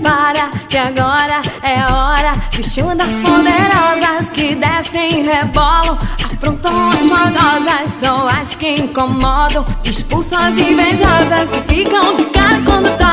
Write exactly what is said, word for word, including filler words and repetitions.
para, que agora é a hora. Bicho das poderosas que descem e rebolam, afrontam as fogosas, são as que incomodam, expulsam as invejosas que ficam de cara quando